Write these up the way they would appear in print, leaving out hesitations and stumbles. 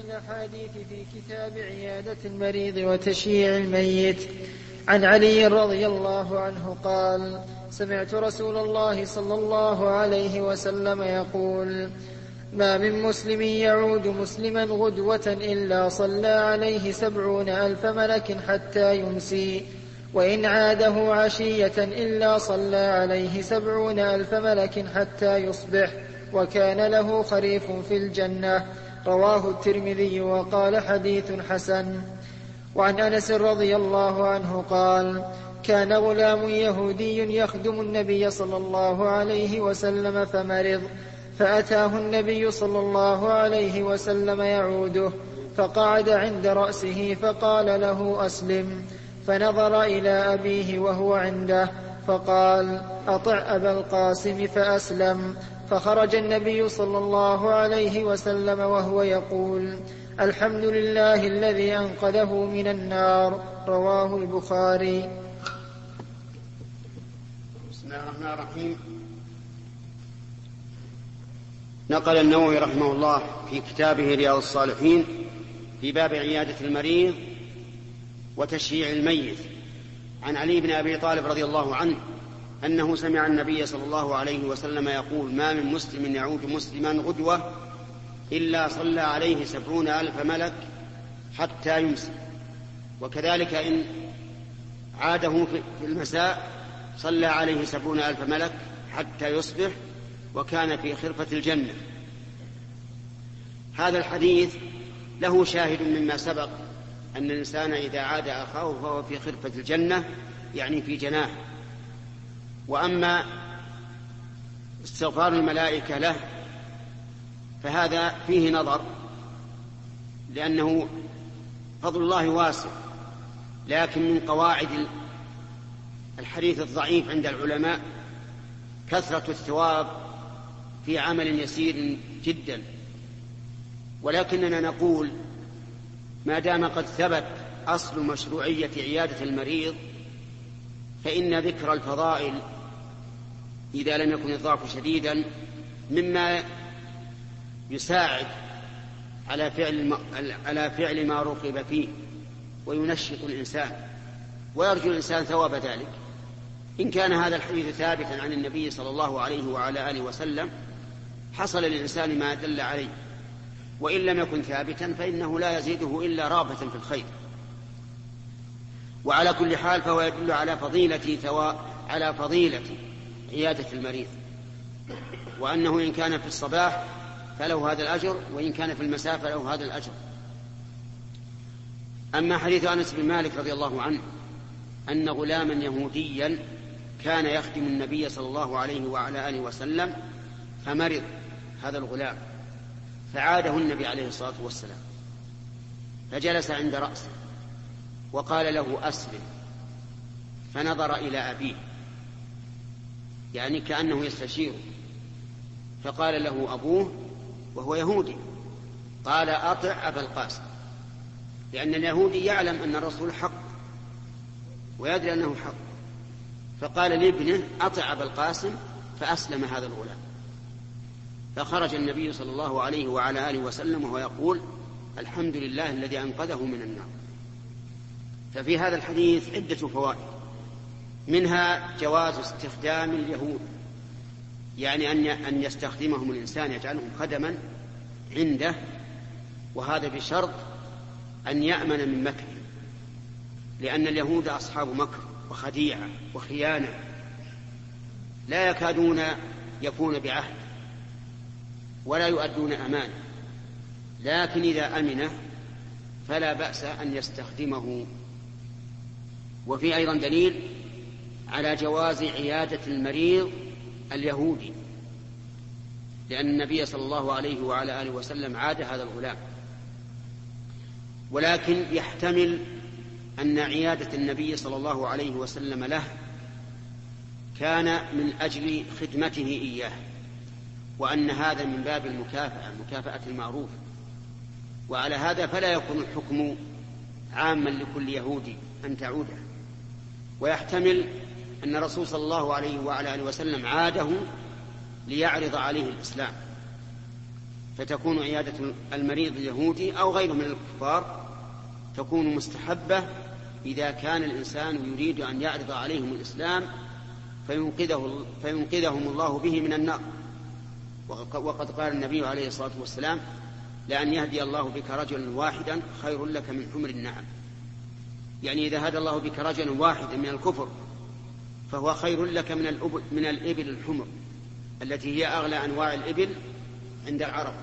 الأحاديث في كتاب عيادة المريض وتشييع الميت. عن علي رضي الله عنه قال: سمعت رسول الله صلى الله عليه وسلم يقول: ما من مسلم يعود مسلما غدوة إلا صلى عليه 70,000 ملك حتى يمسي، وإن عاده عشية إلا صلى عليه 70,000 ملك حتى يصبح، وكان له خريف في الجنة. رواه الترمذي وقال: حديث حسن. وعن أنس رضي الله عنه قال: كان غلام يهودي يخدم النبي صلى الله عليه وسلم فمرض، فأتاه النبي صلى الله عليه وسلم يعوده، فقعد عند رأسه فقال له: أسلم. فنظر إلى أبيه وهو عنده فقال: أطع أبا القاسم، فأسلم. فخرج النبي صلى الله عليه وسلم وهو يقول: الحمد لله الذي أنقذه من النار. رواه البخاري. بسم الله الرحمن الرحيم. نقل النووي رحمه الله في كتابه رياض الصالحين في باب عيادة المريض وتشييع الميت عن علي بن أبي طالب رضي الله عنه أنه سمع النبي صلى الله عليه وسلم يقول: ما من مسلم يعود مسلما غدوة إلا صلى عليه 70,000 ملك حتى يمسي، وكذلك إن عاده في المساء صلى عليه 70,000 ملك حتى يصبح، وكان في خرفة الجنة. هذا الحديث له شاهد مما سبق، أن الإنسان إذا عاد أخاه فهو في خرفة الجنة، يعني في جناه. وأما استغفار الملائكة له فهذا فيه نظر، لأنه فضل الله واسع، لكن من قواعد الحديث الضعيف عند العلماء كثرة الثواب في عمل يسير جدا. ولكننا نقول ما دام قد ثبت أصل مشروعية عيادة المريض، فإن ذكر الفضائل إذا لم يكن الضعف شديدا مما يساعد على فعل ما رغب فيه، وينشط الإنسان ويرجو الإنسان ثواب ذلك. إن كان هذا الحديث ثابتا عن النبي صلى الله عليه وعلى آله وسلم حصل للإنسان ما دل عليه، وإن لم يكن ثابتا فإنه لا يزيده إلا رغبة في الخير. وعلى كل حال فهو يدل على فضيلة عيادة المريض، وأنه إن كان في الصباح فله هذا الأجر، وإن كان في المساء فله هذا الأجر. أما حديث أنس بن مالك رضي الله عنه أن غلاما يهوديا كان يخدم النبي صلى الله عليه وعلى آله وسلم فمرض هذا الغلام، فعاده النبي عليه الصلاة والسلام، فجلس عند رأسه وقال له: أسلم. فنظر إلى أبيه، يعني كأنه يستشيره، فقال له أبوه وهو يهودي، قال: أطع أبا القاسم، لأن اليهودي يعلم أن الرسول حق ويدري أنه حق، فقال لابنه: أطع أبا القاسم، فأسلم هذا الغلام. فخرج النبي صلى الله عليه وعلى آله وسلم وهو يقول: الحمد لله الذي أنقذه من النار. ففي هذا الحديث عدة فوائد، منها جواز استخدام اليهود، يعني أن يستخدمهم الإنسان، يجعلهم خدما عنده، وهذا بشرط أن يأمن من مكر، لأن اليهود أصحاب مكر وخديعة وخيانة، لا يكادون يكون بعهد ولا يؤدون أمانة، لكن إذا أمنه فلا بأس أن يستخدمه. وفي أيضا دليل على جواز عيادة المريض اليهودي، لأن النبي صلى الله عليه وعلى آله وسلم عاد هذا الغلام. ولكن يحتمل أن عيادة النبي صلى الله عليه وسلم له كان من أجل خدمته إياه، وأن هذا من باب مكافأة المعروف، وعلى هذا فلا يكون الحكم عاما لكل يهودي أن تعوده. ويحتمل أن الرسول صلى الله عليه وعلى آله وسلم عاده ليعرض عليه الإسلام، فتكون عيادة المريض اليهودي أو غيره من الكفار تكون مستحبة إذا كان الإنسان يريد أن يعرض عليهم الإسلام فينقذهم الله به من النار. وقد قال النبي عليه الصلاة والسلام: لأن يهدي الله بك رجلا واحدا خير لك من حمر النعم. يعني إذا هدى الله بك رجلا واحدا من الكفر فهو خير لك من الإبل الحمر التي هي أغلى أنواع الإبل عند العرب.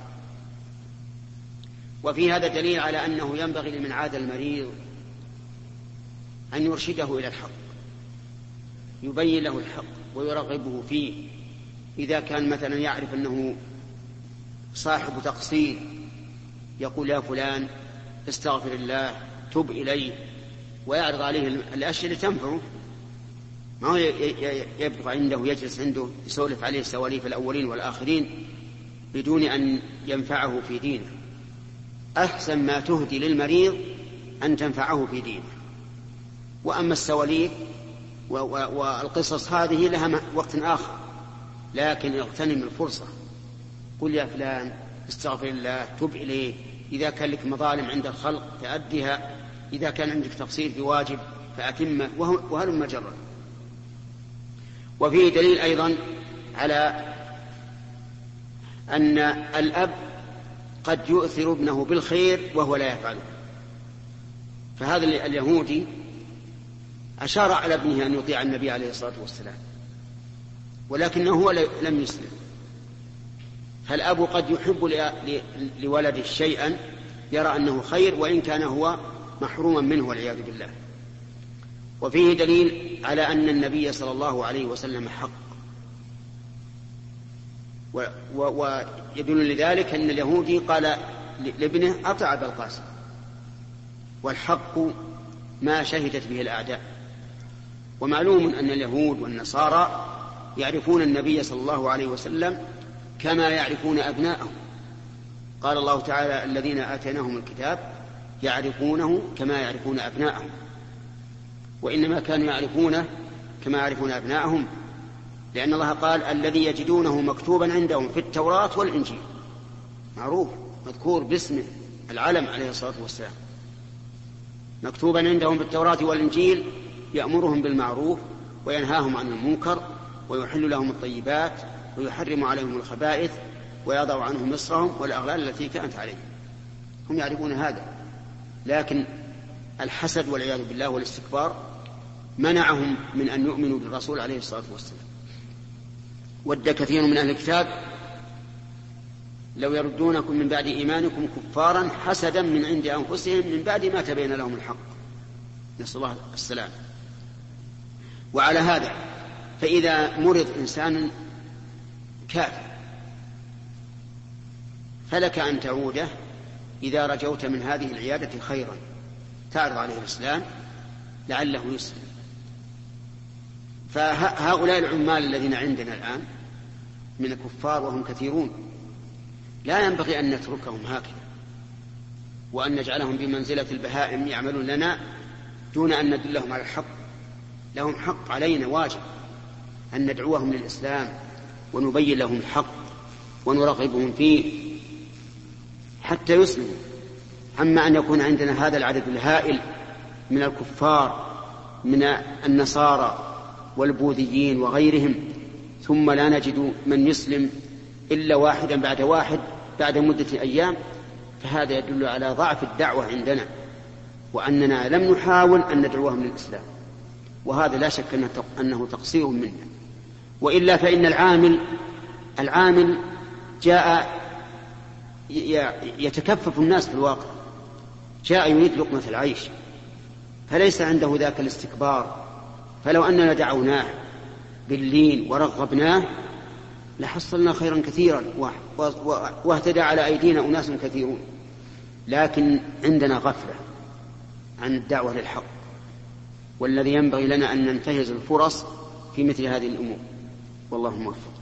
وفي هذا دليل على أنه ينبغي لمن عاد المريض أن يرشده إلى الحق، يبين له الحق ويرغبه فيه. إذا كان مثلا يعرف أنه صاحب تقصير يقول: يا فلان استغفر الله، تب إليه، ويعرض عليه الأشياء اللي تنفعه. ما هو يبقى عنده يجلس عنده يسولف عليه سواليف الأولين والآخرين بدون أن ينفعه في دينه. أحسن ما تهدي للمريض أن تنفعه في دينه. وأما السواليف والقصص هذه لها وقت آخر، لكن اغتنم الفرصة. قل: يا فلان استغفر الله، تب إليه. إذا كان لك مظالم عند الخلق فأدها، إذا كان عندك تقصير في واجب فأتمه، وهلم جرا. وفيه دليل أيضا على أن الأب قد يؤثر ابنه بالخير وهو لا يفعله. فهذا اليهودي أشار على ابنه أن يطيع النبي عليه الصلاة والسلام، ولكنه هو لم يسلم. فالأب قد يحب لولده شيئا يرى أنه خير وإن كان هو محروما منه والعياذ بالله. وفيه دليل على أن النبي صلى الله عليه وسلم حق، ويدل لذلك أن اليهودي قال لابنه: أطع أبا القاسم. والحق ما شهدت به الأعداء. ومعلوم أن اليهود والنصارى يعرفون النبي صلى الله عليه وسلم كما يعرفون أبناءهم. قال الله تعالى: الذين آتيناهم الكتاب يعرفونه كما يعرفون أبناءهم. وإنما كانوا يعرفونه كما يعرفون أبناءهم لأن الله قال: الذي يجدونه مكتوبا عندهم في التوراة والإنجيل. معروف، مذكور باسمه العلم عليه الصلاة والسلام، مكتوبا عندهم في التوراة والإنجيل، يأمرهم بالمعروف وينهاهم عن المنكر ويحل لهم الطيبات ويحرم عليهم الخبائث ويضع عنهم مصرهم والأغلال التي كانت عليهم. هم يعرفون هذا، لكن الحسد والعياذ بالله والاستكبار منعهم من أن يؤمنوا بالرسول عليه الصلاة والسلام. ود كثير من أهل الكتاب لو يردونكم من بعد إيمانكم كفارا حسدا من عند أنفسهم من بعد ما تبين لهم الحق. نسأل الله السلام. وعلى هذا فإذا مرض إنسان كافر فلك أن تعوده إذا رجوت من هذه العيادة خيرا، تعرض عليه الإسلام لعله يسلم. فهؤلاء العمال الذين عندنا الآن من الكفار وهم كثيرون لا ينبغي أن نتركهم هكذا وأن نجعلهم بمنزلة البهائم يعملون لنا دون أن ندلهم على الحق. لهم حق، علينا واجب أن ندعوهم للإسلام ونبين لهم الحق ونرغبهم فيه حتى يسلموا. أما أن يكون عندنا هذا العدد الهائل من الكفار من النصارى والبوذيين وغيرهم ثم لا نجد من يسلم إلا واحدا بعد واحد بعد مدة أيام، فهذا يدل على ضعف الدعوة عندنا وأننا لم نحاول أن ندعوهم للإسلام، وهذا لا شك أنه تقصير منا. وإلا فإن العامل جاء يتكفف الناس في الواقع، جاء يريد لقمة العيش فليس عنده ذاك الاستكبار. فلو أننا دعوناه باللين ورغبناه لحصلنا خيرا كثيرا واهتدى على أيدينا أناس كثيرون، لكن عندنا غفلة عن الدعوة للحق، والذي ينبغي لنا أن ننتهز الفرص في مثل هذه الأمور. والله موفق.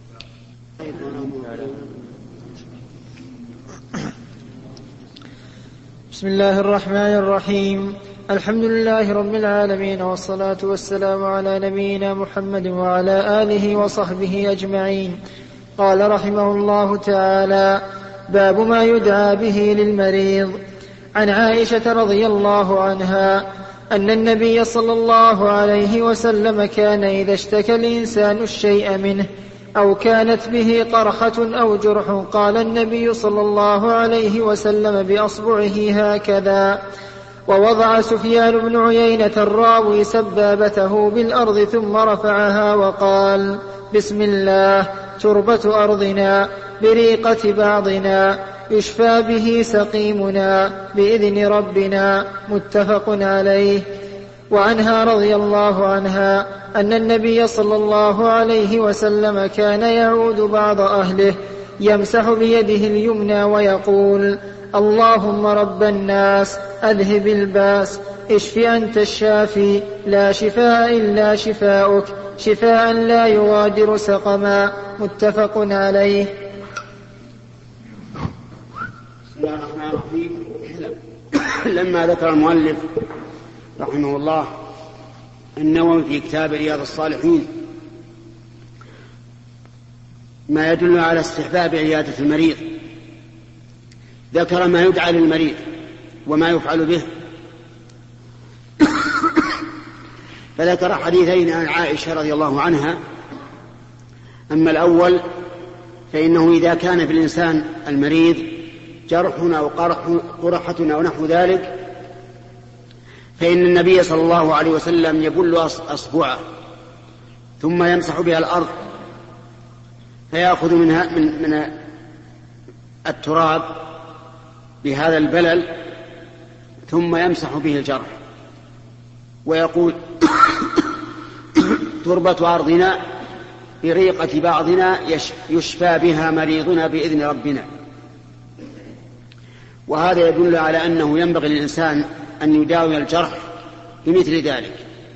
بسم الله الرحمن الرحيم. الحمد لله رب العالمين، والصلاة والسلام على نبينا محمد وعلى آله وصحبه أجمعين. قال رحمه الله تعالى: باب ما يدعى به للمريض. عن عائشة رضي الله عنها أن النبي صلى الله عليه وسلم كان إذا اشتكى الإنسان الشيء منه أو كانت به قرحة أو جرح قال النبي صلى الله عليه وسلم بأصبعه هكذا. ووضع سفيان بن عيينة الراوي سبابته بالأرض ثم رفعها وقال: بسم الله، تربة أرضنا، بريقة بعضنا، يشفى به سقيمنا بإذن ربنا. متفق عليه. وعنها رضي الله عنها أن النبي صلى الله عليه وسلم كان يعود بعض أهله يمسح بيده اليمنى ويقول: اللهم رب الناس أذهب الباس، اشف أنت الشافي، لا شفاء إلا شفاؤك، شفاء لا يغادر سقما. متفق عليه. بسم الله الرحمن الرحيم. لما ذكر المؤلف رحمه الله النووي في كتاب رياض الصالحين ما يدل على استحباب عيادة المريض، ذكر ما يدعى للمريض وما يفعل به، فذكر حديثين عن عائشة رضي الله عنها. أما الأول فإنه إذا كان في الإنسان المريض جرح أو قرحة أو نحو ذلك فإن النبي صلى الله عليه وسلم يبل أصبعه ثم يمسح بها الأرض فيأخذ من التراب بهذا البلل ثم يمسح به الجرح ويقول: تربة أرضنا، بريقة بعضنا، يشفى بها مريضنا بإذن ربنا. وهذا يدل على أنه ينبغي للإنسان أن يداوي الجرح بمثل ذلك،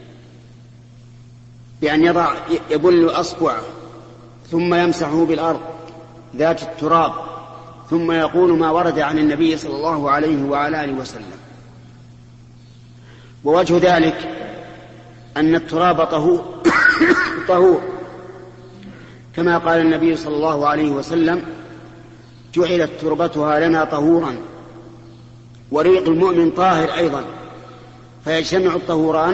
بأن يبل أصبعه ثم يمسحه بالأرض ذات التراب ثم يقول ما ورد عن النبي صلى الله عليه وعلى آله وسلم. ووجه ذلك أن التراب طهور كما قال النبي صلى الله عليه وسلم: جعلت تربتها لنا طهورا. وريق المؤمن طاهر أيضا، فيجتمع الطهوران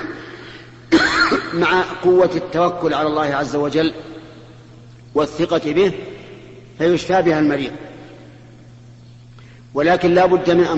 مع قوة التوكل على الله عز وجل والثقة به فيشفى بها المريض. ولكن لا بد من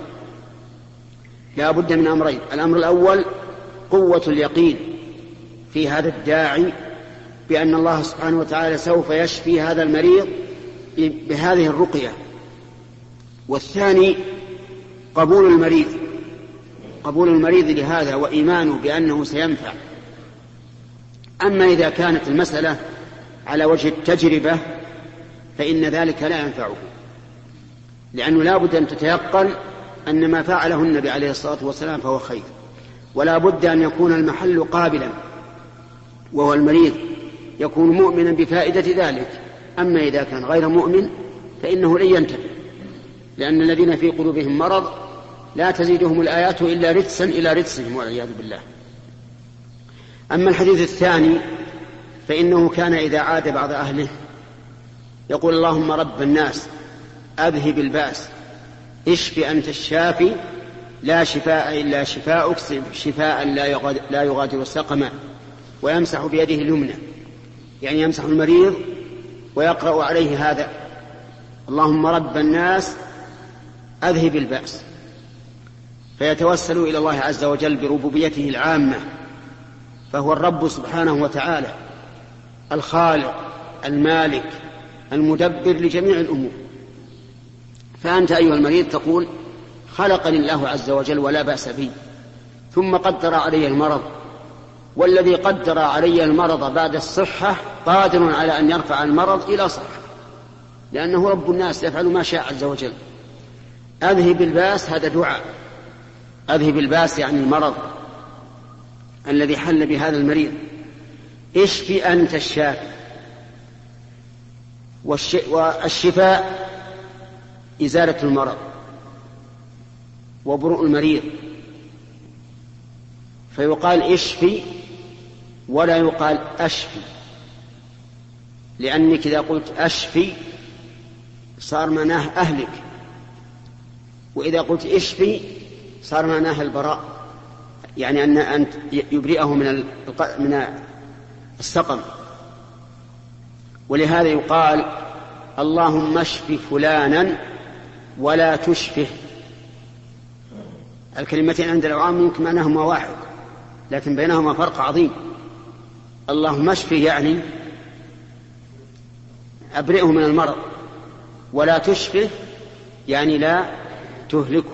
أمرين. الأمر الأول قوة اليقين في هذا الداعي بأن الله سبحانه وتعالى سوف يشفي هذا المريض بهذه الرقية. والثاني قبول المريض لهذا وإيمانه بأنه سينفع. أما إذا كانت المسألة على وجه التجربة فإن ذلك لا ينفعه، لأنه لا بد أن تتيقن أن ما فعله النبي عليه الصلاة والسلام فهو خير، ولا بد أن يكون المحل قابلا وهو المريض يكون مؤمنا بفائدة ذلك. أما إذا كان غير مؤمن فإنه لن ينتفع، لأن الذين في قلوبهم مرض لا تزيدهم الآيات إلا رجسا إلى رجسهم والعياذ بالله. أما الحديث الثاني فإنه كان إذا عاد بعض أهله يقول: اللهم رب الناس أذهب الباس، اشف أنت الشافي، لا شفاء إلا شفاؤك، شفاء لا يغادر سقما. ويمسح بيده اليمنى، يعني يمسح المريض ويقرأ عليه هذا: اللهم رب الناس أذهب البأس، فيتوسل إلى الله عز وجل بربوبيته العامة، فهو الرب سبحانه وتعالى الخالق المالك المدبر لجميع الأمور. فأنت أيها المريض تقول: خلقني الله عز وجل ولا بأس بي، ثم قدر علي المرض، والذي قدر علي المرض بعد الصحة قادر على أن يرفع المرض إلى صحة، لأنه رب الناس يفعل ما شاء عز وجل. أذهب الباس، هذا دعاء. أذهب الباس يعني المرض الذي حل بهذا المريض. اشفي أنت الشافي، والشفاء إزالة المرض وبرء المريض، فيقال اشفي ولا يقال أشفي، لأنك إذا قلت أشفي صار معناه أهلك، وإذا قلت اشفي صار معناه البراء، يعني أن يبرئه من السقم. ولهذا يقال اللهم اشف فلانا ولا تشفه. الكلمتين عند العوام ممكن معناهما واحد، لكن بينهما فرق عظيم. اللهم اشفه يعني أبرئه من المرض، ولا تشفه يعني لا تهلكه.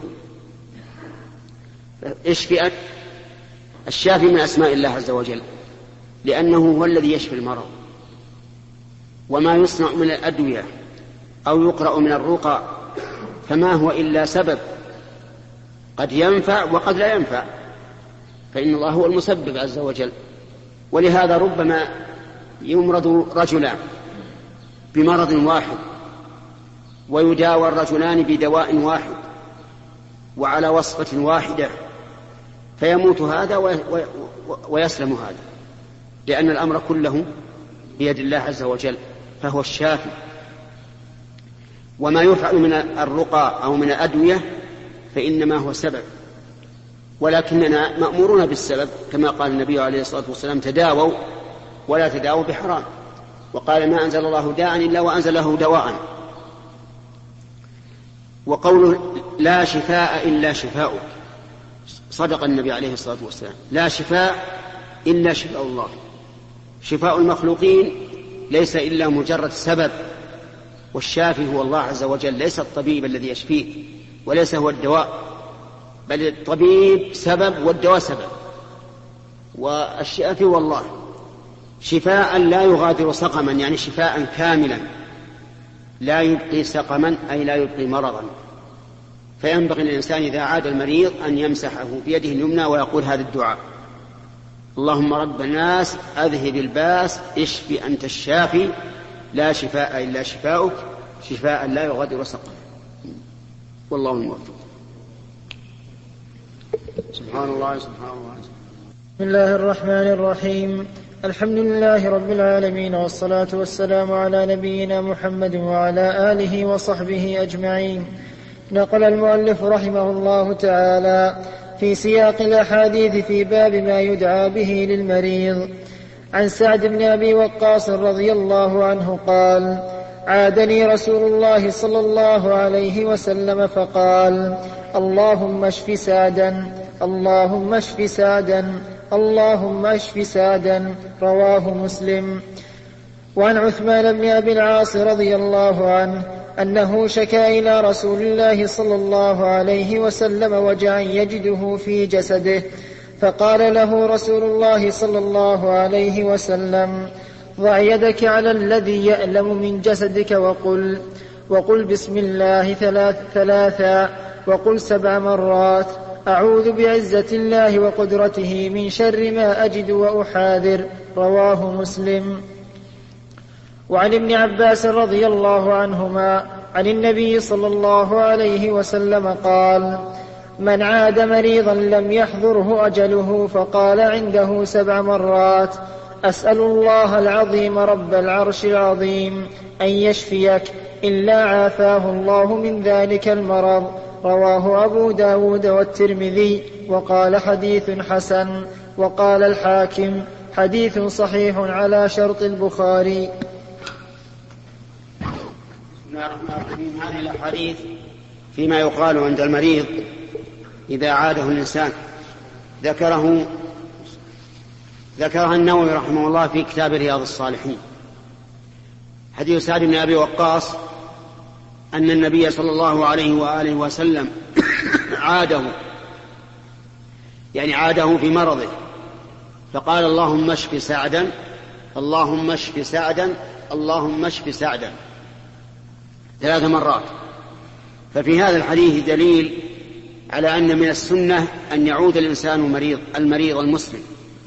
اشفئ الشافي من أسماء الله عز وجل، لأنه هو الذي يشفي المرض. وما يصنع من الأدوية أو يقرأ من الرقى فما هو إلا سبب، قد ينفع وقد لا ينفع، فإن الله هو المسبب عز وجل. ولهذا ربما يمرض رجلان بمرض واحد ويداوى الرجلان بدواء واحد وعلى وصفة واحدة، فيموت هذا ويسلم هذا، لأن الأمر كله بيد الله عز وجل، فهو الشافي. وما يفعل من الرقى أو من الأدوية فإنما هو سبب، ولكننا مأمورون بالسبب، كما قال النبي عليه الصلاة والسلام تداووا ولا تداووا بحرام، وقال ما أنزل الله داء إلا وأنزل له دواء. وقوله لا شفاء إلا شفاؤك، صدق النبي عليه الصلاة والسلام، لا شفاء إلا شفاء الله. شفاء المخلوقين ليس إلا مجرد سبب، والشافي هو الله عز وجل، ليس الطبيب الذي يشفيه، وليس هو الدواء، بل الطبيب سبب والدواء سبب، والشافي هو الله. شفاء لا يغادر سقما، يعني شفاء كاملا لا يبقي سقما، أي لا يبقي مرضا. فينبغي للإنسان إذا عاد المريض أن يمسحه بيده اليمنى ويقول هذا الدعاء: اللهم رب الناس أذهب الباس اشف أنت الشافي لا شفاء إلا شفاؤك شفاء لا يغادر سقما. والله الموفق. سبحان الله سبحان الله. بسم الله الرحمن الرحيم. الحمد لله رب العالمين، والصلاة والسلام على نبينا محمد وعلى آله وصحبه أجمعين. نقل المؤلف رحمه الله تعالى في سياق الأحاديث في باب ما يدعى به للمريض عن سعد بن أبي وقاص رضي الله عنه قال: عادني رسول الله صلى الله عليه وسلم فقال: اللهم اشف سعدا، اللهم اشف سعدا، اللهم اشف سعدا. رواه مسلم. وعن عثمان بن أبي العاص رضي الله عنه أنه شكا إلى رسول الله صلى الله عليه وسلم وجعا يجده في جسده، فقال له رسول الله صلى الله عليه وسلم: ضع يدك على الذي يألم من جسدك وقل بسم الله ثلاثا، وقل 7 مرات: أعوذ بعزة الله وقدرته من شر ما أجد وأحاذر. رواه مسلم. وعن ابن عباس رضي الله عنهما عن النبي صلى الله عليه وسلم قال: من عاد مريضا لم يحضره أجله فقال عنده 7 مرات: أسأل الله العظيم رب العرش العظيم أن يشفيك إلا عافاه الله من ذلك المرض. رواه أبو داود والترمذي وقال حديث حسن. وقال الحاكم حديث صحيح على شرط البخاري. بسم الله الرحمن الرحيم. هذه الأحاديث فيما يقال عند المريض إذا عاده الإنسان ذكرها النووي رحمه الله في كتاب رياض الصالحين. حديث سعد بن أبي وقاص أن النبي صلى الله عليه وآله وسلم عاده في مرضه، فقال: اللهم اشف سعدا، اللهم اشف سعدا، اللهم اشف سعدا 3 مرات. ففي هذا الحديث دليل على أن من السنة أن يعود الإنسان المريض المسلم.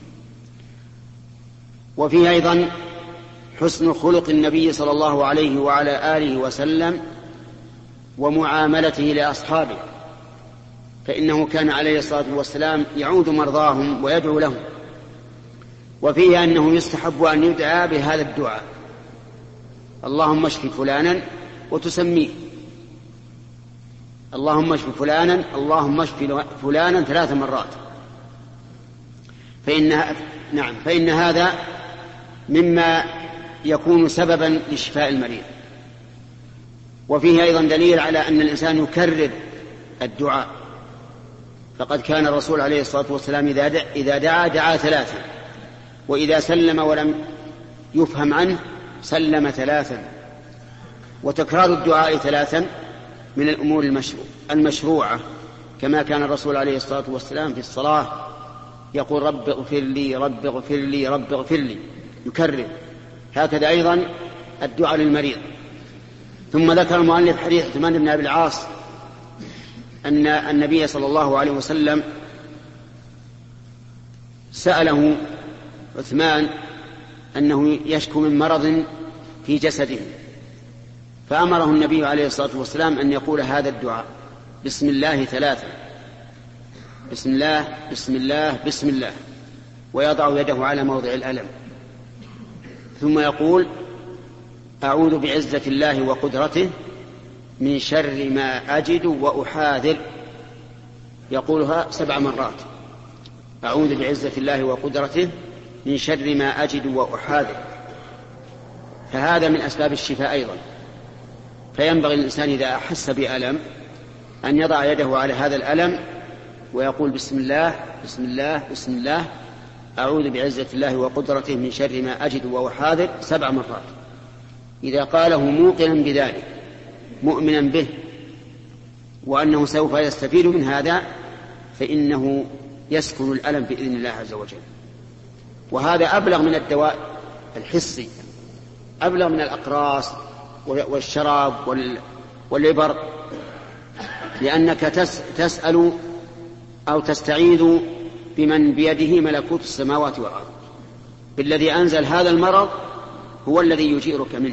وفيه أيضا حسن خلق النبي صلى الله عليه وعلى آله وسلم ومعاملته لأصحابه، فإنه كان عليه الصلاة والسلام يعود مرضاهم ويدعو لهم. وفيه أنه يستحب أن يدعى بهذا الدعاء: اللهم اشف فلانا وتسميه، اللهم اشف فلانا، اللهم اشف فلانا 3 مرات، فإن هذا مما يكون سببا لشفاء المريض. وفيه أيضا دليل على أن الإنسان يكرر الدعاء، فقد كان الرسول عليه الصلاة والسلام إذا دعا 3، وإذا سلم ولم يفهم عنه سلم 3. وتكرار الدعاء 3 من الأمور المشروعة، كما كان الرسول عليه الصلاة والسلام في الصلاة يقول رب اغفر لي رب اغفر لي رب اغفر لي، يكرر. هكذا أيضا الدعاء للمريض. ثم ذكر المؤلف حديث عثمان بن أبي العاص أن النبي صلى الله عليه وسلم سأله عثمان أنه يشكو من مرض في جسده، فأمره النبي عليه الصلاة والسلام أن يقول هذا الدعاء بسم الله 3، بسم الله بسم الله بسم الله، ويضع يده على موضع الألم، ثم يقول أعوذ بعزة الله وقدرته من شر ما أجد وأحاذر، يقولها 7 مرات، أعوذ بعزة الله وقدرته من شر ما أجد وأحاذر. فهذا من أسباب الشفاء أيضا. فينبغي الإنسان إذا أحس بألم أن يضع يده على هذا الألم ويقول بسم الله بسم الله بسم الله، أعوذ بعزة الله وقدرته من شر ما أجد وأحاذر 7 مرات. إذا قاله موقنا بذلك مؤمنا به وأنه سوف يستفيد من هذا فإنه يسكن الألم بإذن الله عز وجل. وهذا أبلغ من الدواء الحسي، أبلغ من الأقراص والشراب والإبر، لأنك تسأل أو تستعيذ بمن بيده ملكوت السماوات والأرض، بالذي أنزل هذا المرض هو الذي يجيرك منه.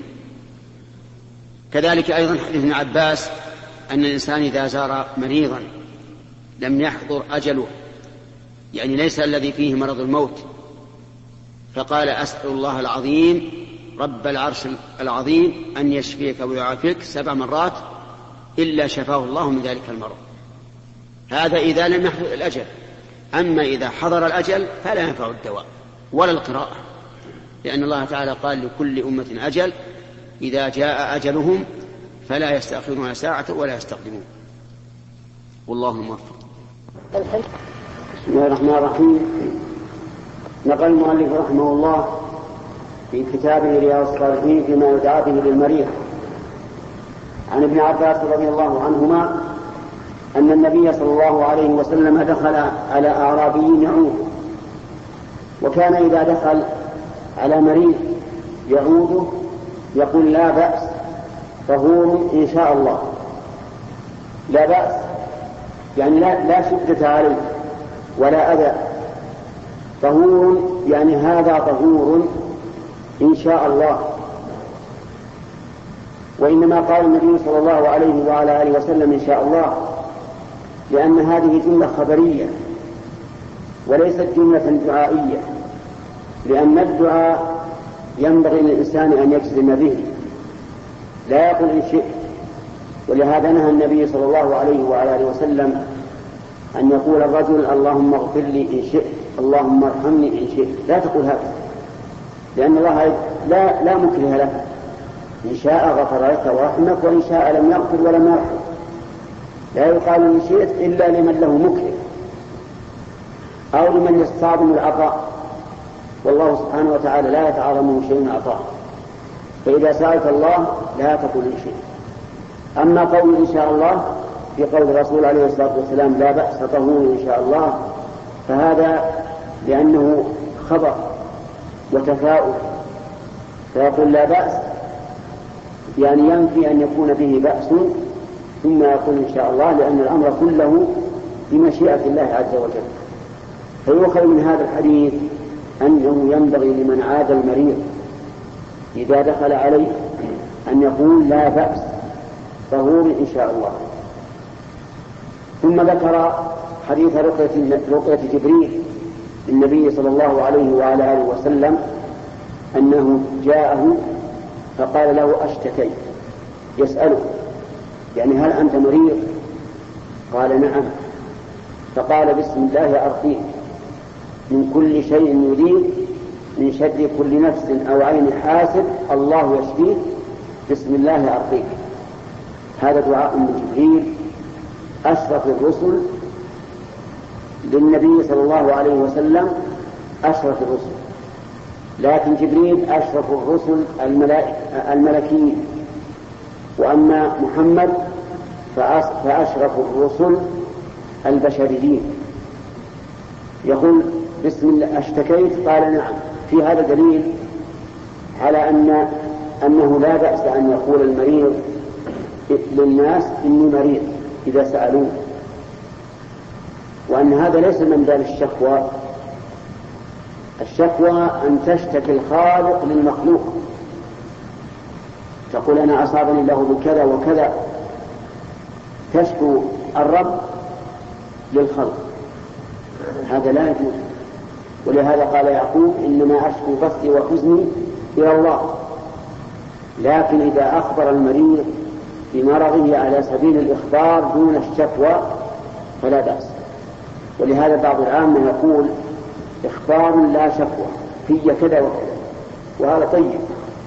كذلك أيضا حديث ابن عباس أن الإنسان إذا زار مريضا لم يحضر أجله، يعني ليس الذي فيه مرض الموت، فقال أسأل الله العظيم رب العرش العظيم أن يشفيك ويعافيك 7 مرات إلا شفاه الله من ذلك المرض. هذا إذا لم يحضر الأجل. أما إذا حضر الأجل فلا ينفع الدواء ولا القراءة، لأن الله تعالى قال لكل أمة أجل إذا جاء أجلهم فلا يستأخرون ساعة ولا يستقدمون. والله موفق. بسم الله الرحمن الرحيم. نقل المؤلف رحمه الله في كتابه رياض الصالحين فيما يدعى به للمريض عن ابن عباس رضي الله عنهما أن النبي صلى الله عليه وسلم دخل على أعرابي يعود، وكان إذا دخل على مريض يعوده يقول لا بأس طهور إن شاء الله. لا بأس يعني لا شدة عليه ولا أذى، طهور يعني هذا طهور إن شاء الله. وإنما قال النبي صلى الله عليه وعلى آله وسلم إن شاء الله لأن هذه جملة خبرية وليست جملة دعائية، لأن الدعاء ينبغي للإنسان أن يجزم به لا يقول إن شئت. ولهذا نهى النبي صلى الله عليه وعلى آله وسلم أن يقول الرجل اللهم اغفر لي إن شئت، اللهم ارحمني إن شئت. لا تقول هذا، لأن الله لا مكره لك، إن شاء غفر لك ورحمك وإن شاء لم يغفر ولم يرحم. لا يقال إن شئت إلا لمن له مكره أو لمن يستعظم العطاء، والله سبحانه وتعالى لا يتعاظم شيء عطاء. فإذا سألت الله لا تقول إن شئت. أما قول إن شاء الله في قول الرسول عليه الصلاة والسلام لا بأس طهور إن شاء الله، فهذا لأنه خبر وتفاؤل، فيقول لا بأس يعني ينفي أن يكون به بأس، ثم يقول إن شاء الله لأن الأمر كله بمشيئة الله عز وجل. فيؤخذ من هذا الحديث أنه ينبغي لمن عاد المريض إذا دخل عليه أن يقول لا بأس طهور إن شاء الله. ثم ذكر حديث رقية جبريل النبي صلى الله عليه وعلى آله وسلم أنه جاءه فقال له أشتكيت، يسأله يعني هل أنت مريض؟ قال نعم. فقال بسم الله أرقيك من كل شيء يريد من شر كل نفس أو عين حاسد الله يشفيك بسم الله أرقيك. هذا دعاء من جبريل أشرف الرسل للنبي صلى الله عليه وسلم، أشرف الرسل، لكن جبريل أشرف الرسل الملكيين، وأما محمد فأشرف الرسل البشريين. يقول بسم الله اشتكيت؟ قال نعم. في هذا دليل على أنه لا بأس أن يقول المريض للناس إني مريض إذا سألوه، وأن هذا ليس من باب الشكوى. الشكوى أن تشتكي الخالق للمخلوق، تقول أنا أصابني الله بكذا وكذا، تشكو الرب للخلق، هذا لا يجوز. ولهذا قال يعقوب إنما أشكو بثي وحزني إلى الله. لكن إذا أخبر المريض بمرضه على سبيل الإخبار دون الشكوى فلا بأس. ولهذا بعض العامة يقول إخبار لا شكوى في كذا وكذا، وهذا طيب.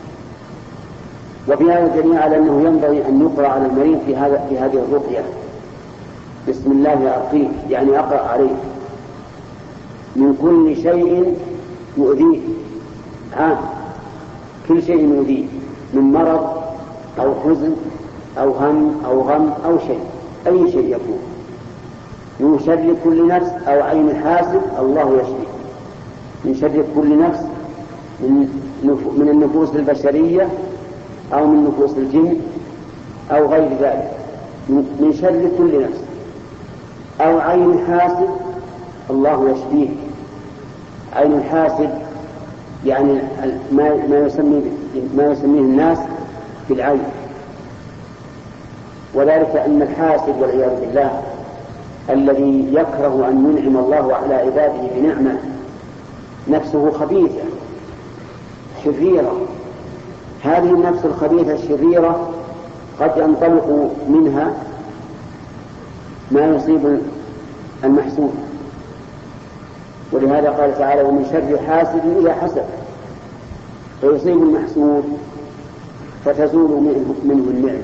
وفي هذا دليل على أنه ينبغي أن يقرأ على المريض في هذه الرقية بسم الله أرقيك، يعني أقرأ عليه من كل شيء يؤذيه، كل شيء يؤذيه من مرض أو حزن أو هم أو غم أو شيء، أي شيء يكون، من شر كل نفس أو عين حاسد الله يشفيه، من شر كل نفس من النفوس البشرية أو من نفوس الجن أو غير ذلك، من شر كل نفس أو عين حاسد الله يشفيه. عين الحاسد يعني ما يسميه الناس بالعين، وذلك أن الحاسد والعياذ بالله الذي يكره أن ينعم الله على عباده بنعمة نفسه خبيثة شريرة. هذه النفس الخبيثة الشريرة قد ينطلق منها ما يصيب المحسود، ولهذا قال تعالى ومن شر حاسد إذا حسد، فيصيب المحسود فتزول منه النعمة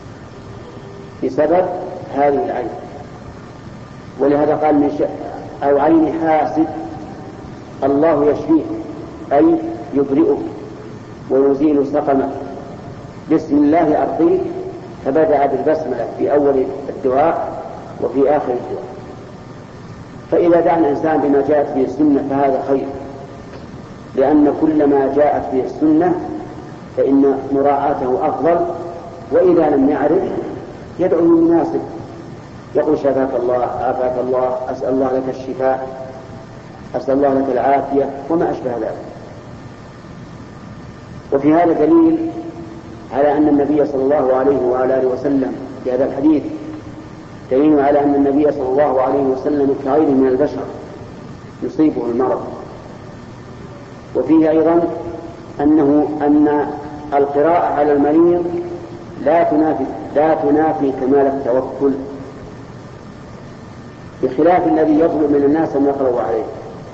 بسبب هذه العين. ولهذا قال من أو عين حاسد الله يشفيه، أي يبرئه ويزيل سقمه. بسم الله أرقيك، فبدأ بالبسملة في أول الدعاء وفي آخر الدعاء. فإذا دعا الإنسان بما جاءت به السنة فهذا خير، لأن كل ما جاءت به السنة فإن مراعاته أفضل. وإذا لم يعرف يدعو المناسب، يقول شفاك الله، عافاك الله، أسأل الله لك الشفاء، أسأل الله لك العافية، وما أشبه ذلك. وفي هذا دليل على أن النبي صلى الله عليه وآله وسلم في هذا الحديث دليل على أن النبي صلى الله عليه وسلم كغيره من البشر يصيبه المرض. وفيه أيضا أن القراءة على المريض لا تنافي كمال التوكل، بخلاف الذي يطلب من الناس أن يقرأوا عليه.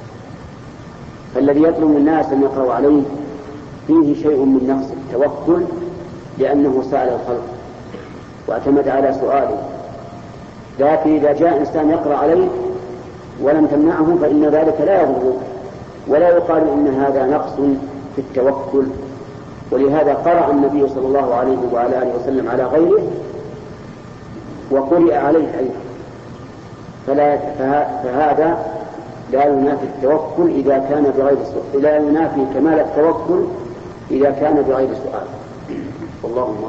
فالذي يطلب من الناس أن يقرأوا عليه فيه شيء من نقص التوكل، لأنه سأل الخلق واعتمد على سؤاله. لكن إذا جاء إنسان يقرأ عليه ولم تمنعه فإن ذلك لا يضره، ولا يقال إن هذا نقص في التوكل. ولهذا قرأ النبي صلى الله عليه وعلى آله وسلم على غيره وقرئ عليه أيضا، فهذا لا ينافي التوكل إذا كان بغير سؤال، لا ينافي كمال التوكل إذا كان بغير سؤال. اللهم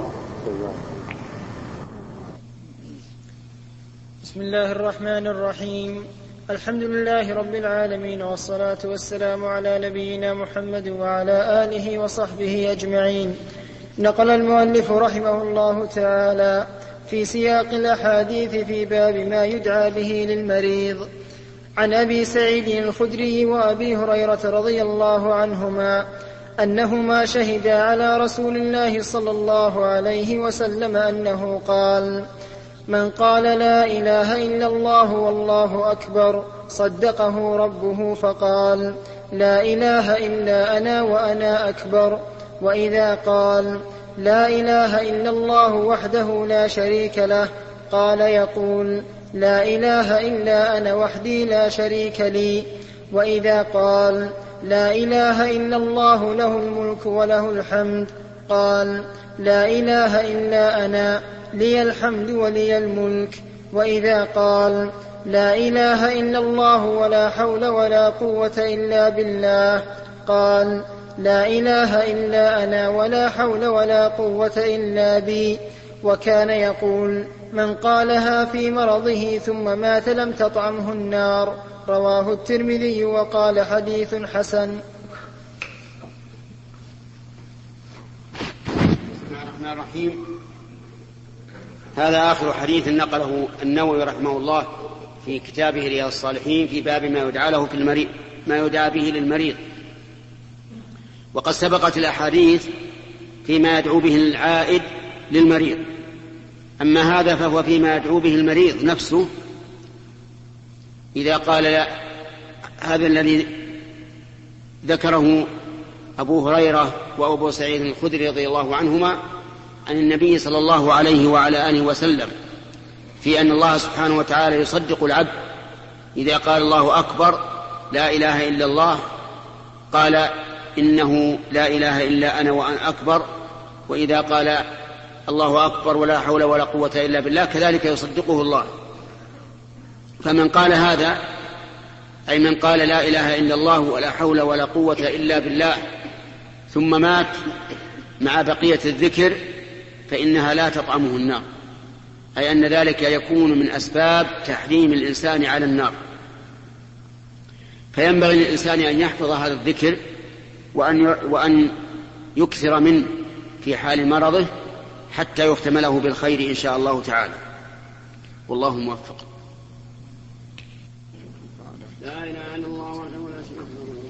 بسم الله الرحمن الرحيم. الحمد لله رب العالمين، والصلاة والسلام على نبينا محمد وعلى آله وصحبه أجمعين. نقل المؤلف رحمه الله تعالى في سياق الأحاديث في باب ما يدعى به للمريض عن أبي سعيد الخدري وأبي هريرة رضي الله عنهما أنهما شهدا على رسول الله صلى الله عليه وسلم أنه قال: من قال لا إله إلا الله والله أكبر صدقه ربه فقال: لا إله إلا أنا وأنا أكبر. وإذا قال: لا إله إلا الله وحده لا شريك له قال يقول: لا إله إلا أنا وحدي لا شريك لي. وإذا قال: لا إله إلا الله له الملك وله الحمد قال: لا إله إلا أنا لي الحمد ولي الملك. وإذا قال: لا إله إلا الله ولا حول ولا قوة إلا بالله قال: لا إله إلا أنا ولا حول ولا قوة إلا بي. وكان يقول: من قالها في مرضه ثم مات لم تطعمه النار. رواه الترمذي وقال: حديث حسن. بسم الله الرحمن الرحيم. هذا آخر حديث نقله النووي رحمه الله في كتابه رياض الصالحين في باب ما يدعى به للمريض. وقد سبقت الأحاديث فيما يدعو به العائد للمريض، أما هذا فهو فيما يدعو به المريض نفسه. إذا قال لا، هذا الذي ذكره أبو هريرة وأبو سعيد الخدري رضي الله عنهما عن النبي صلى الله عليه وعلى آله وسلم في أن الله سبحانه وتعالى يصدق العبد إذا قال الله أكبر لا إله إلا الله، قال إنه لا إله إلا أنا وأنا أكبر. وإذا قال الله أكبر ولا حول ولا قوة إلا بالله كذلك يصدقه الله. فمن قال هذا، أي من قال لا إله إلا الله ولا حول ولا قوة إلا بالله ثم مات مع بقية الذكر فإنها لا تطعمه النار، أي أن ذلك يكون من أسباب تحريم الإنسان على النار. فينبغي للإنسان أن يحفظ هذا الذكر وأن يكثر منه في حال مرضه حتى يختم له بالخير إن شاء الله تعالى، والله موفق. لا إله إلا الله وحده لا شريك له.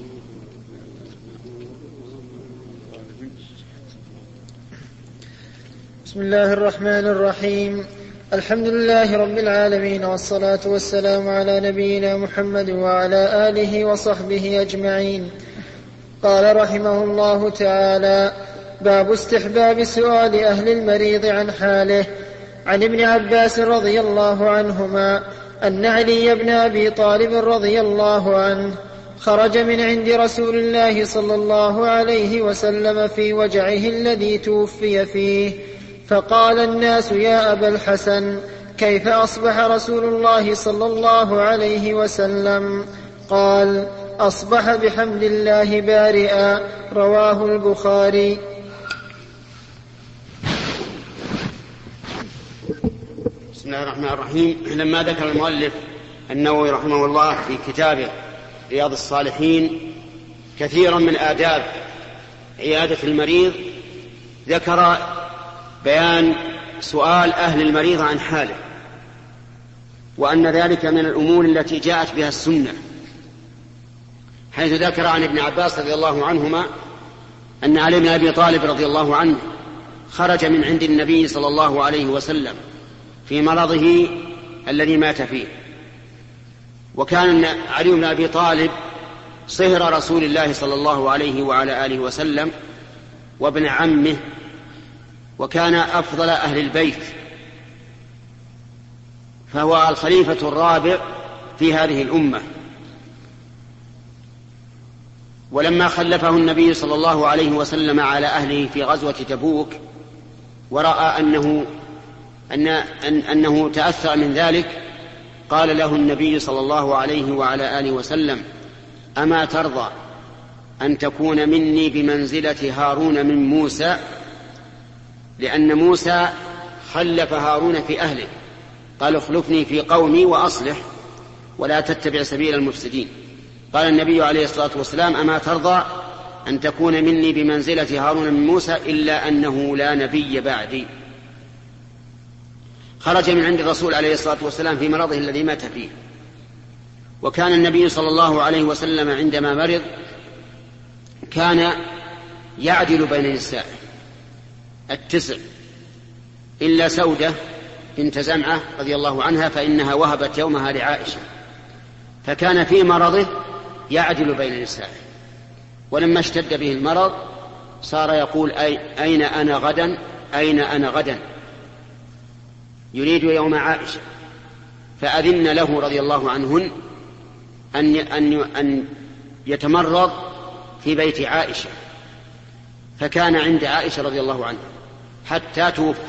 بسم الله الرحمن الرحيم. الحمد لله رب العالمين، والصلاة والسلام على نبينا محمد وعلى آله وصحبه أجمعين. قال رحمه الله تعالى: باب استحباب سؤال أهل المريض عن حاله. عن ابن عباس رضي الله عنهما أن علي بن أبي طالب رضي الله عنه خرج من عند رسول الله صلى الله عليه وسلم في وجعه الذي توفي فيه، فقال الناس: يا أبا الحسن، كيف أصبح رسول الله صلى الله عليه وسلم؟ قال: أصبح بحمد الله بارئا. رواه البخاري. بسم الله الرحمن الرحيم. لما ذكر المؤلف النووي رحمه الله في كتابه رياض الصالحين كثيرا من آداب عيادة المريض، ذكر بيان سؤال أهل المريض عن حاله، وأن ذلك من الأمور التي جاءت بها السنة، حيث ذكر عن ابن عباس رضي الله عنهما أن علي بن أبي طالب رضي الله عنه خرج من عند النبي صلى الله عليه وسلم في مرضه الذي مات فيه. وكان علي بن أبي طالب صهر رسول الله صلى الله عليه وعلى آله وسلم وابن عمه، وكان أفضل أهل البيت، فهو الخليفة الرابع في هذه الأمة. ولما خلفه النبي صلى الله عليه وسلم على أهله في غزوة تبوك ورأى أنه تأثر من ذلك، قال له النبي صلى الله عليه وعلى آله وسلم: أما ترضى أن تكون مني بمنزلة هارون من موسى؟ لأن موسى خلف هارون في أهله، قال: اخلفني في قومي وأصلح ولا تتبع سبيل المفسدين. قال النبي عليه الصلاة والسلام: أما ترضى أن تكون مني بمنزلة هارون من موسى إلا أنه لا نبي بعدي. خرج من عند الرسول عليه الصلاة والسلام في مرضه الذي مات فيه. وكان النبي صلى الله عليه وسلم عندما مرض كان يعدل بين النساء 9 إلا سودة بنت زمعة رضي الله عنها، فإنها وهبت يومها لعائشة، فكان في مرضه يعدل بين النساء، ولما اشتد به المرض صار يقول أين أنا غدا، أين أنا غدا، يريد يوم عائشة، فأذن له رضي الله عنهن أن يتمرض في بيت عائشة، فكان عند عائشة رضي الله عنها حتى توفي.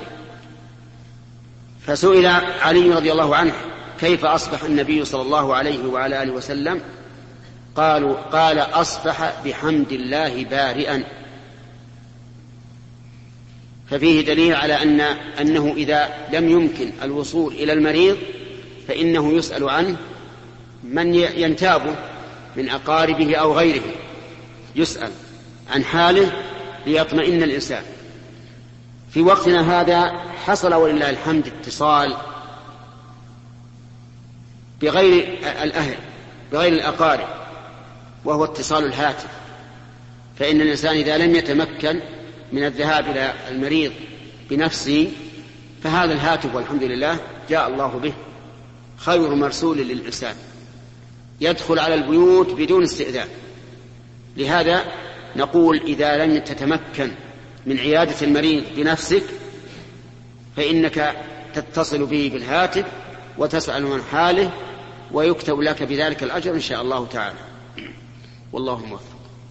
فسئل علي رضي الله عنه كيف أصبح النبي صلى الله عليه وعلى آله وسلم؟ قال أصبح بحمد الله بارئا. ففيه دليل على أنه إذا لم يمكن الوصول إلى المريض فإنه يسأل عنه من ينتابه من أقاربه أو غيره، يسأل عن حاله ليطمئن الإنسان. في وقتنا هذا حصل ولله الحمد اتصال بغير الأهل بغير الأقارب، وهو اتصال الهاتف، فإن الإنسان إذا لم يتمكن من الذهاب إلى المريض بنفسه فهذا الهاتف والحمد لله جاء الله به خير مرسول للإنسان، يدخل على البيوت بدون استئذان. لهذا نقول إذا لم تتمكن من عيادة المريض بنفسك فإنك تتصل به بالهاتف وتسأل عن حاله ويكتب لك بذلك الأجر إن شاء الله تعالى، والله موفق.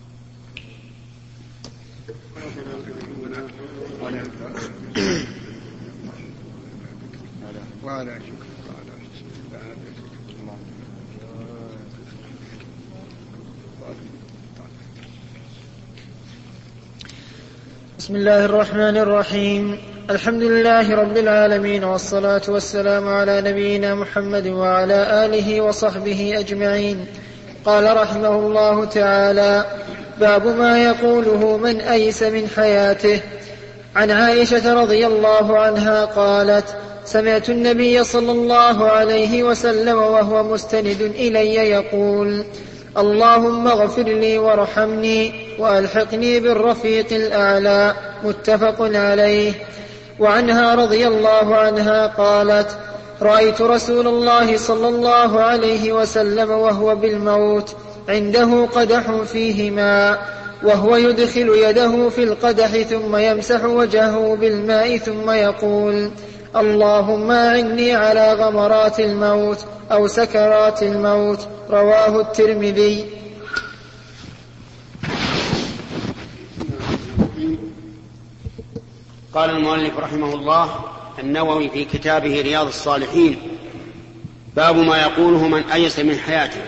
بسم الله الرحمن الرحيم. الحمد لله رب العالمين، والصلاة والسلام على نبينا محمد وعلى آله وصحبه أجمعين. قال رحمه الله تعالى: باب ما يقوله من أيس من حياته. عن عائشة رضي الله عنها قالت: سمعت النبي صلى الله عليه وسلم وهو مستند إلي يقول: اللهم اغفر لي وارحمني وألحقني بالرفيق الأعلى. متفق عليه. وعنها رضي الله عنها قالت: رأيت رسول الله صلى الله عليه وسلم وهو بالموت عنده قدح فيه ماء، وهو يدخل يده في القدح ثم يمسح وجهه بالماء ثم يقول: اللهم أعني على غمرات الموت أو سكرات الموت. رواه الترمذي. قال المؤلف رحمه الله النووي في كتابه رياض الصالحين: باب ما يقوله من أيس من حياته.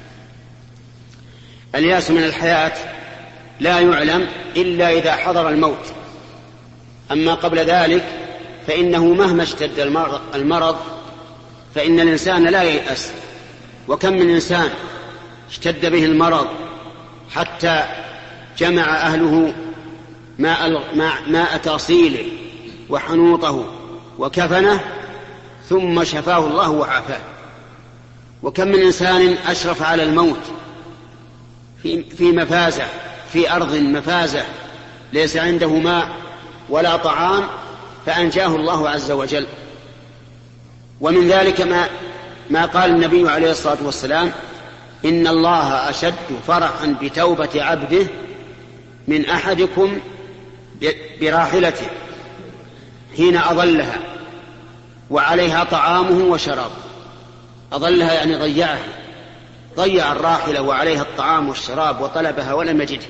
الياس من الحياة لا يعلم إلا إذا حضر الموت، أما قبل ذلك فإنه مهما اشتد المرض فإن الإنسان لا ييأس. وكم من إنسان اشتد به المرض حتى جمع أهله ماء تغسيله وحنوطه وكفنه ثم شفاه الله وعافاه. وكم من إنسان أشرف على الموت في مفازة، في أرض مفازة ليس عنده ماء ولا طعام فأنجاه الله عز وجل. ومن ذلك ما قال النبي عليه الصلاة والسلام: إن الله أشد فرحا بتوبة عبده من أحدكم براحلته حين أضلها وعليها طعامه وشرابه. أضلها يعني ضيع الراحلة وعليها الطعام والشراب وطلبها ولم يجدها،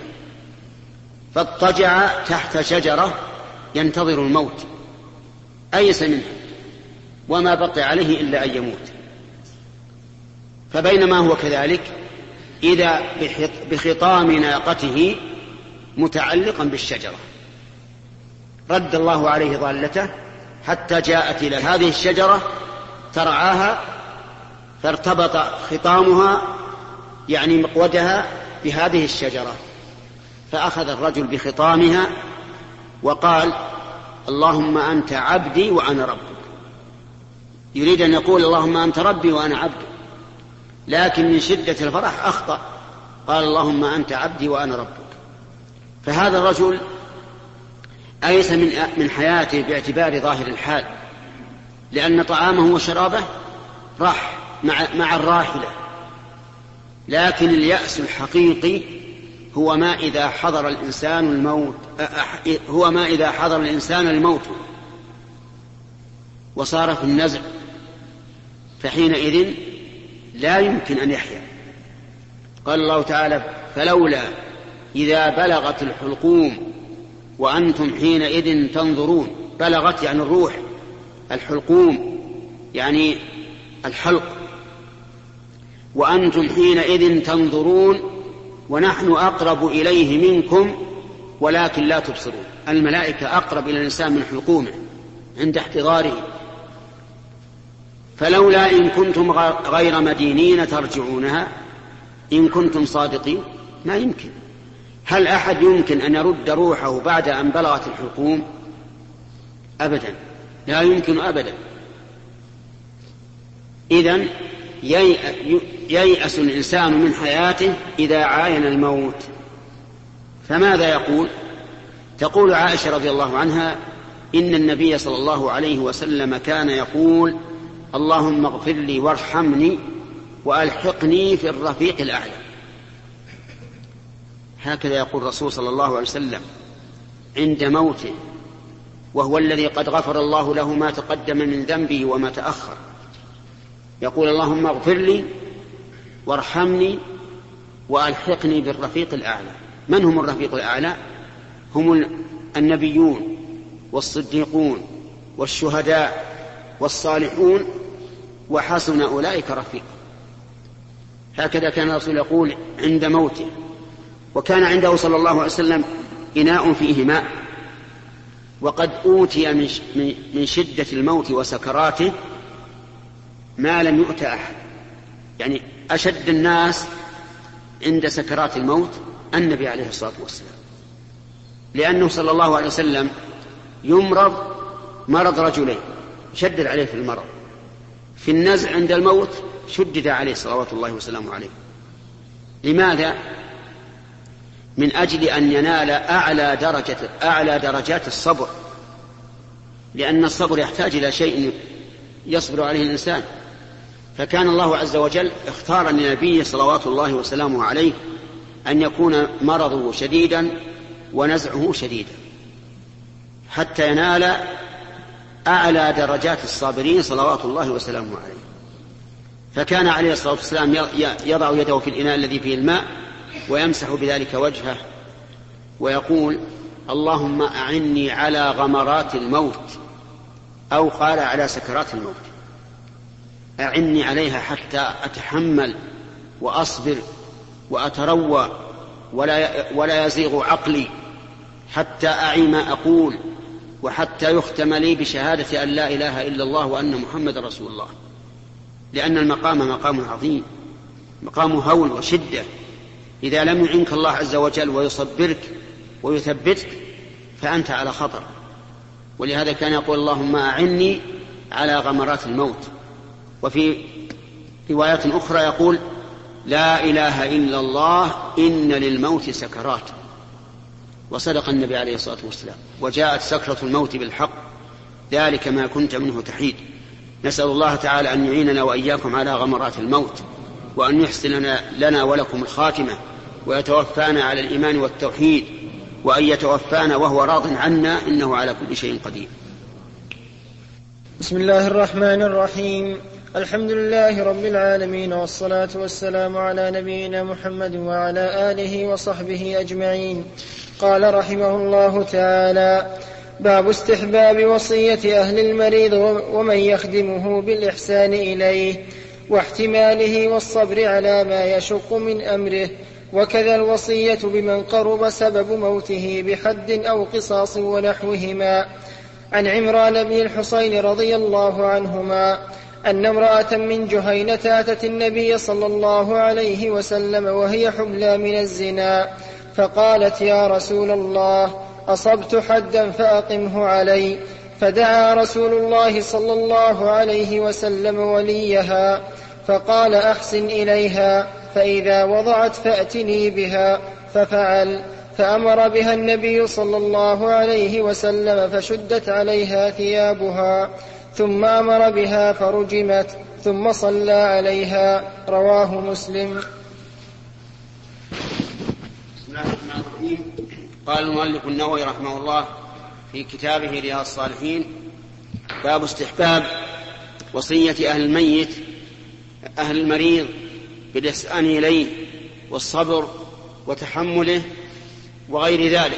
فاضطجع تحت شجرة ينتظر الموت، أيس منه وما بقي عليه إلا أن يموت. فبينما هو كذلك إذا بخطام ناقته متعلقا بالشجرة رد الله عليه ضالته حتى جاءت إلى هذه الشجرة ترعاها، فارتبط خطامها يعني مقودها بهذه الشجرة، فأخذ الرجل بخطامها وقال: اللهم أنت عبدي وأنا ربك. يريد أن يقول اللهم أنت ربي وأنا عبدك، لكن من شدة الفرح أخطأ، قال اللهم أنت عبدي وأنا ربك. فهذا الرجل أيس من حياته باعتبار ظاهر الحال، لأن طعامه وشرابه راح مع الراحلة. لكن اليأس الحقيقي هو ما إذا حضر الإنسان الموت وصار في النزع، فحينئذ لا يمكن أن يحيا. قال الله تعالى: فلولا إذا بلغت الحلقوم وأنتم حينئذ تنظرون. بلغت يعني الروح، الحلقوم يعني الحلق، وأنتم حينئذ تنظرون ونحن أقرب إليه منكم ولكن لا تبصرون. الملائكة أقرب إلى الإنسان من حلقومه عند احتضاره. فلولا إن كنتم غير مدينين ترجعونها إن كنتم صادقين. ما يمكن. هل أحد يمكن أن يرد روحه بعد أن بلغت الحلقوم؟ أبدا، لا يمكن أبدا. إذن ييأس الإنسان من حياته إذا عاين الموت. فماذا يقول؟ تقول عائشة رضي الله عنها: إن النبي صلى الله عليه وسلم كان يقول: اللهم اغفر لي وارحمني وألحقني في الرفيق الأعلى. هكذا يقول الرسول صلى الله عليه وسلم عند موته، وهو الذي قد غفر الله له ما تقدم من ذنبه وما تأخر. يقول: اللهم اغفر لي وارحمني وألحقني بالرفيق الأعلى. من هم الرفيق الأعلى؟ هم النبيون والصديقون والشهداء والصالحون وحسن أولئك رفيقا. هكذا كان الرسول يقول عند موته. وكان عنده صلى الله عليه وسلم إناء فيه ماء، وقد أوتي من شدة الموت وسكراته ما لم يؤت أحد. يعني أشد الناس عند سكرات الموت النبي عليه الصلاة والسلام، لأنه صلى الله عليه وسلم يمرض مرض رجلين، شدد عليه في المرض. في النزع عند الموت شدد عليه صلوات الله وسلامه عليه. لماذا؟ من أجل أن ينال أعلى درجات الصبر، لأن الصبر يحتاج إلى شيء يصبر عليه الإنسان. فكان الله عز وجل اختار لنبيه صلوات الله وسلامه عليه أن يكون مرضه شديدا ونزعه شديدا حتى ينال أعلى درجات الصابرين صلوات الله وسلامه عليه. فكان عليه الصلاة والسلام يضع يده في الإناء الذي فيه الماء ويمسح بذلك وجهه ويقول: اللهم أعني على غمرات الموت، أو قال على سكرات الموت. أعني عليها حتى أتحمل وأصبر وأتروى ولا يزيغ عقلي، حتى أعي ما أقول، وحتى يختم لي بشهادة أن لا إله إلا الله وأن محمد رسول الله. لأن المقام مقام عظيم، مقام هول وشدة. إذا لم يعنك الله عز وجل ويصبرك ويثبتك فأنت على خطر. ولهذا كان يقول: اللهم أعني على غمرات الموت. وفي روايات أخرى يقول: لا إله إلا الله إن للموت سكرات. وصدق النبي عليه الصلاة والسلام، وجاءت سكرة الموت بالحق، ذلك ما كنت منه تحيد. نسأل الله تعالى أن يعيننا وإياكم على غمرات الموت، وأن يحسن لنا ولكم الخاتمة، ويتوفانا على الإيمان والتوحيد، وأن يتوفانا وهو راض عنا، إنه على كل شيء قدير. بسم الله الرحمن الرحيم. الحمد لله رب العالمين، والصلاة والسلام على نبينا محمد وعلى آله وصحبه أجمعين. قال رحمه الله تعالى: باب استحباب وصية أهل المريض ومن يخدمه بالإحسان إليه، واحتماله والصبر على ما يشق من أمره، وكذا الوصية بمن قرب سبب موته بحد أو قصاص ونحوهما. عن عمران بن الحصين رضي الله عنهما أن امرأة من جهينة أتت النبي صلى الله عليه وسلم وهي حبلى من الزنا، فقالت: يا رسول الله، أصبت حدا فأقمه علي. فدعا رسول الله صلى الله عليه وسلم وليها، فقال: أحسن إليها، فإذا وضعت فأتني بها. ففعل. فأمر بها النبي صلى الله عليه وسلم فشدت عليها ثيابها، ثم أمر بها فرجمت، ثم صلى عليها. رواه مسلم. بسم الله الرحمن الرحيم. قال المؤلف النووي رحمه الله في كتابه رياض الصالحين: باب استحباب وصية أهل المريض بالإحسان إليه والصبر وتحمله وغير ذلك.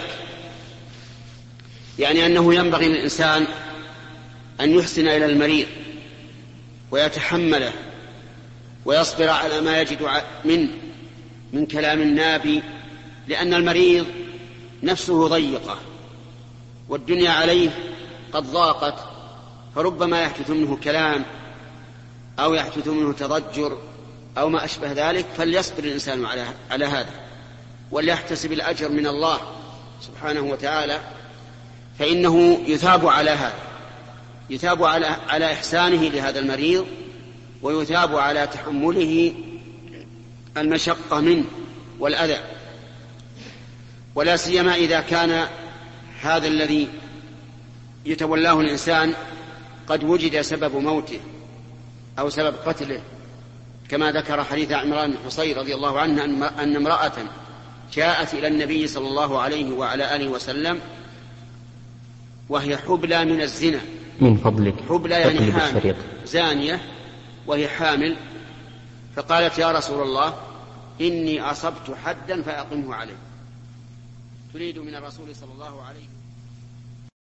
يعني أنه ينبغي للإنسان أن يحسن إلى المريض ويتحمله ويصبر على ما يجد من كلام النابي، لأن المريض نفسه ضيقة والدنيا عليه قد ضاقت، فربما يحدث منه كلام أو يحدث منه تضجر أو ما أشبه ذلك، فليصبر الإنسان على هذا وليحتسب الأجر من الله سبحانه وتعالى، فإنه يثاب على هذا، يثاب على إحسانه لهذا المريض، ويثاب على تحمله المشقة منه والأذى، ولا سيما إذا كان هذا الذي يتولاه الإنسان قد وجد سبب موته أو سبب قتله، كما ذكر حديث عمران بن حصين رضي الله عنه أن امرأة جاءت إلى النبي صلى الله عليه وعلى آله وسلم وهي حبلى من الزنا. من فضلك حبلى يعني حامل، زانية وهي حامل، فقالت: يا رسول الله إني أصبت حدا فأقمه عليه. تريد من الرسول صلى الله عليه